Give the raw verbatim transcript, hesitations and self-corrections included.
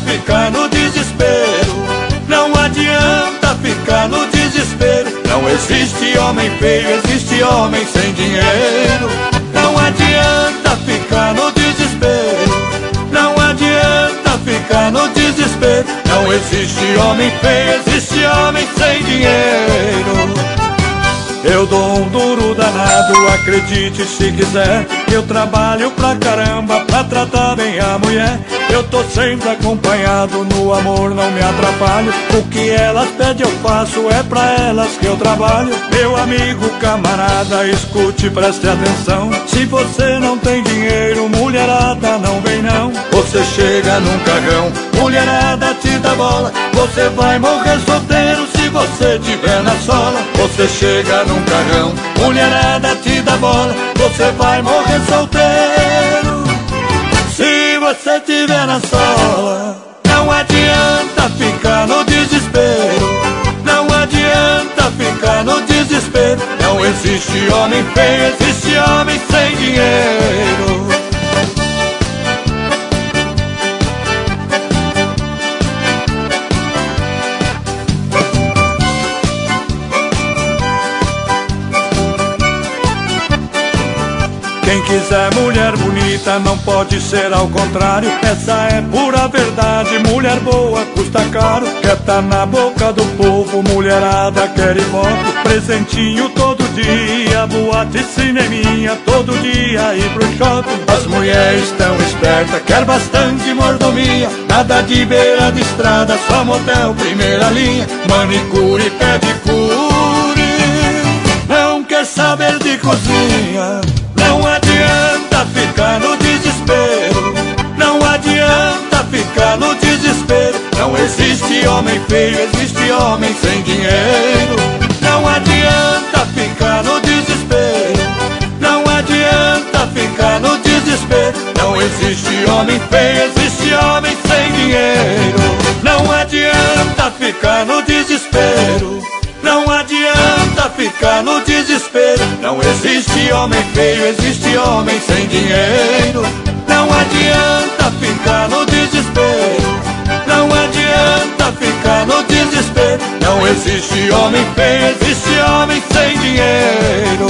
ficar no desespero. Não adianta ficar no desespero. Não existe homem feio, existe homem sem dinheiro. Não adianta ficar no desespero. Não adianta ficar no desespero. Não existe homem feio, existe homem sem dinheiro. Eu dou um duro danado, acredite se quiser. Eu trabalho pra caramba pra tratar bem a mulher. Eu tô sempre acompanhado, no amor não me atrapalho. O que elas pedem eu faço, é pra elas que eu trabalho. Meu amigo, camarada, escute, preste atenção. Se você não tem dinheiro, mulherada não vem não. Você chega num carrão, mulherada te dá bola. Você vai morrer solteiro se você tiver na sola. Você chega num carrão, mulherada te dá bola. Você vai morrer solteiro se você tiver na sola. Não adianta ficar no desespero. Não adianta ficar no desespero. Não existe homem feio, existe homem sem dinheiro. Quem quiser mulher bonita não pode ser ao contrário. Essa é pura verdade, mulher boa custa caro. Quer tá na boca do povo, mulherada quer ibope. Presentinho todo dia, boate, cineminha, todo dia ir pro shopping. As mulheres tão espertas, quer bastante mordomia. Nada de beira de estrada, só motel, primeira linha. Manicure e pedicure, não quer saber de cozinha. Não adianta ficar no desespero. Não adianta ficar no desespero. Não existe homem feio, existe homem sem dinheiro. Não adianta ficar no desespero. Não adianta ficar no desespero. Não existe homem feio, existe homem sem dinheiro. Não adianta ficar no desespero. Não adianta ficar no desespero. Não existe homem feio, existe homem sem dinheiro. Não adianta ficar no desespero. Não adianta ficar no desespero. Não existe homem feio, existe homem sem dinheiro.